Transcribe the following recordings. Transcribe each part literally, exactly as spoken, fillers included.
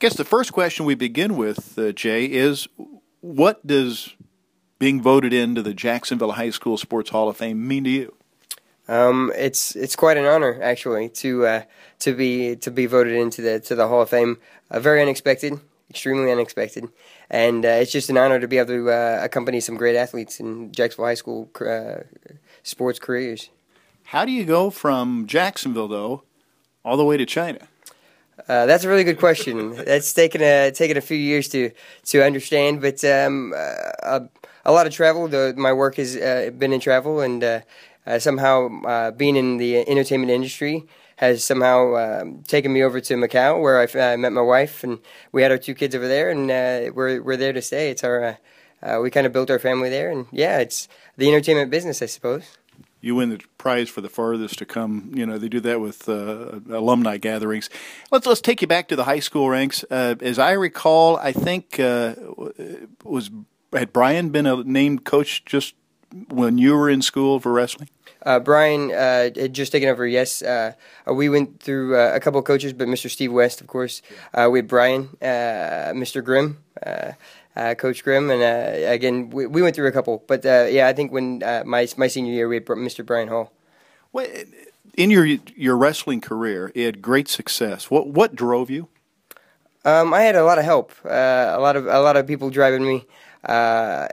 guess the first question we begin with, uh, Jay, is what does being voted into the Jacksonville High School Sports Hall of Fame mean to you? Um, it's it's quite an honor, actually, to uh, to be to be voted into the to the Hall of Fame. Uh, very unexpected, extremely unexpected, and uh, it's just an honor to be able to uh, accompany some great athletes in Jacksonville High School uh, sports careers. How do you go from Jacksonville, though, all the way to China? Uh, that's a really good question. That's taken a taken a few years to to understand, but um, uh, a, a lot of travel. The, my work has uh, been in travel, and uh, uh, somehow uh, being in the entertainment industry has somehow um, taken me over to Macau, where I uh, met my wife, and we had our two kids over there, and uh, we're we're there to stay. It's our uh, uh, we kind of built our family there, and yeah, it's the entertainment business, I suppose. You win the prize for the farthest to come. You know, they do that with uh, alumni gatherings. Let's let's take you back to the high school ranks. Uh, as I recall, I think uh, was had Brian been a named coach just when you were in school for wrestling? Uh, Brian uh, had just taken over, yes. Uh, we went through uh, a couple of coaches, but Mister Steve West, of course. Uh, we had Brian, uh, Mister Grimm, uh, uh, Coach Grimm, and uh, again, we, we went through a couple. But uh, yeah, I think when uh, my my senior year, we had Mister Brian Hall. Well, in your your wrestling career, you had great success. What what drove you? Um, I had a lot of help, uh, a lot of a lot of people driving me, uh,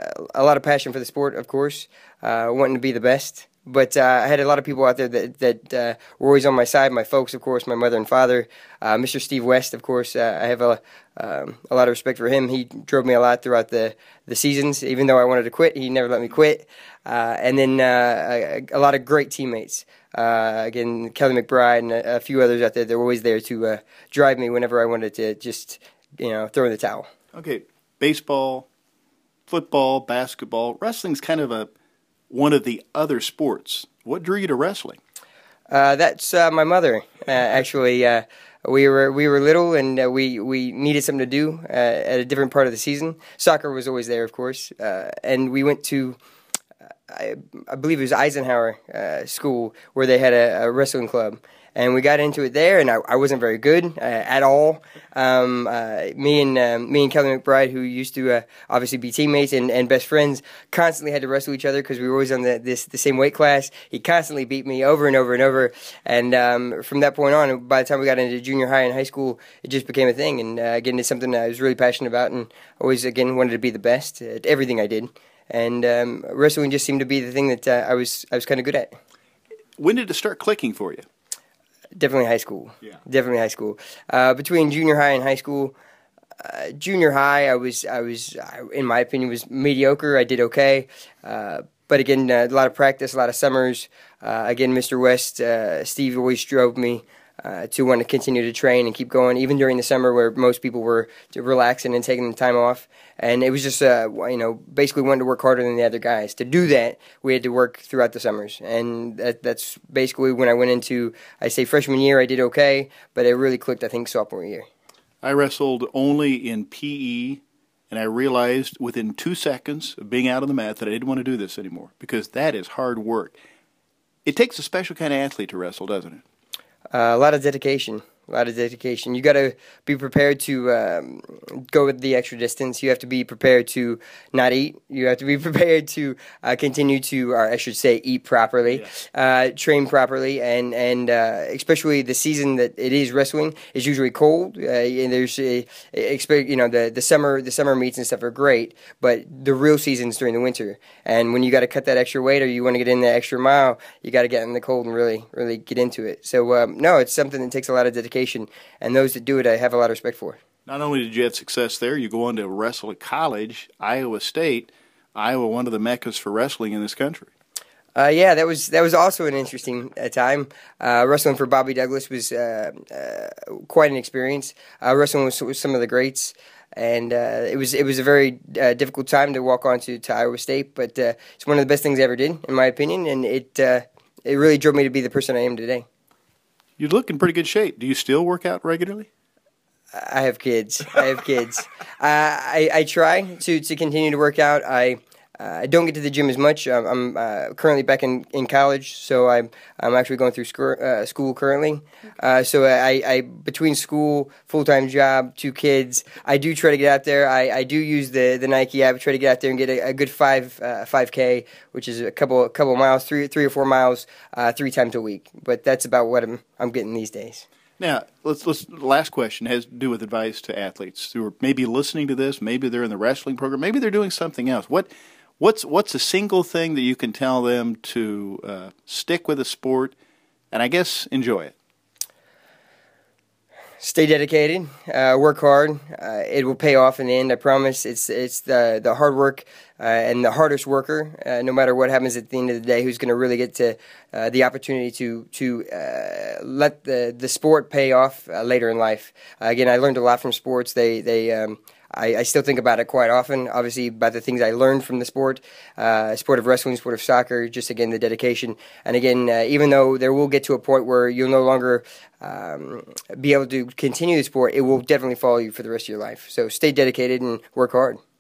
a lot of passion for the sport, of course, uh, wanting to be the best. But uh, I had a lot of people out there that that uh, were always on my side. My folks, of course, my mother and father. Uh, Mister Steve West, of course, uh, I have a um, a lot of respect for him. He drove me a lot throughout the, the seasons. Even though I wanted to quit, he never let me quit. Uh, and then uh, a, a lot of great teammates. Uh, again, Kelly McBride and a, a few others out there. They're always there to uh, drive me whenever I wanted to just, you know, throw in the towel. Okay, baseball, football, basketball. Wrestling's kind of a one of the other sports. What drew you to wrestling? Uh, that's uh, my mother. Uh, actually, uh, we were we were little and uh, we we needed something to do uh, at a different part of the season. Soccer was always there, of course, uh, and we went to uh, I, I believe it was Eisenhower uh, School where they had a, a wrestling club. And we got into it there, and I, I wasn't very good uh, at all. Um, uh, me and um, me and Kelly McBride, who used to uh, obviously be teammates and, and best friends, constantly had to wrestle each other because we were always on the this the same weight class. He constantly beat me over and over and over. And um, from that point on, by the time we got into junior high and high school, it just became a thing. And uh, again, it's something I was really passionate about, and always again wanted to be the best at everything I did. And um, wrestling just seemed to be the thing that uh, I was I was kind of good at. When did it start clicking for you? Definitely high school. Yeah. Definitely high school. Uh, between junior high and high school, uh, junior high, I was, I was, I, in my opinion, was mediocre. I did okay, uh, but again, uh, a lot of practice, a lot of summers. Uh, again, Mister West, uh, Steve always drove me uh, to want to continue to train and keep going, even during the summer where most people were relaxing and taking the time off. And it was just, uh, you know, basically wanting to work harder than the other guys. To do that, we had to work throughout the summers. And that, that's basically when I went into, I say freshman year, I did okay, but it really clicked, I think, sophomore year. I wrestled only in P E, and I realized within two seconds of being out on the mat that I didn't want to do this anymore because that is hard work. It takes a special kind of athlete to wrestle, doesn't it? Uh, a lot of dedication. A lot of dedication. You got to be prepared to um, go with the extra distance. You have to be prepared to not eat. You have to be prepared to uh, continue to, or I should say, eat properly, yeah. uh, train properly, and and uh, especially the season that it is wrestling is usually cold. Uh, and there's, a, you know, the the summer the summer meets and stuff are great, but the real season's during the winter. And when you got to cut that extra weight or you want to get in that extra mile, you got to get in the cold and really really get into it. So um, no, it's something that takes a lot of dedication. And those that do it, I have a lot of respect for. Not only did you have success there, you go on to wrestle at college, Iowa State. Iowa, one of the meccas for wrestling in this country. Uh, yeah, that was that was also an interesting uh, time. Uh, wrestling for Bobby Douglas was uh, uh, quite an experience. Uh, wrestling with, with some of the greats, and uh, it was it was a very uh, difficult time to walk on to, to Iowa State. But uh, it's one of the best things I ever did, in my opinion, and it uh, it really drove me to be the person I am today. You look in pretty good shape. Do you still work out regularly? I have kids. I have kids. uh, I, I try to, to continue to work out. I uh, I don't get to the gym as much. I'm, I'm uh, currently back in, in college, so I'm I'm actually going through school, uh, school currently. Uh, so I, I between school, full time job, two kids, I do try to get out there. I, I do use the, the Nike app, try to get out there and get a, a good five uh, five k, which is a couple a couple miles, three three or four miles, uh, three times a week. But that's about what I'm I'm getting these days. Now, let's let's. Last question has to do with advice to athletes who are maybe listening to this. Maybe they're in the wrestling program. Maybe they're doing something else. What what's what's a single thing that you can tell them to uh, stick with a sport, and I guess enjoy it? Stay dedicated, uh, work hard. Uh, it will pay off in the end. I promise. It's it's the the hard work uh, and the hardest worker. Uh, no matter what happens at the end of the day, who's going to really get to uh, the opportunity to to uh, let the the sport pay off uh, later in life. Uh, again, I learned a lot from sports. They they. Um, I, I still think about it quite often, obviously, about the things I learned from the sport, uh, sport of wrestling, sport of soccer, just, again, the dedication. And, again, uh, even though there will get to a point where you'll no longer um, be able to continue the sport, it will definitely follow you for the rest of your life. So stay dedicated and work hard.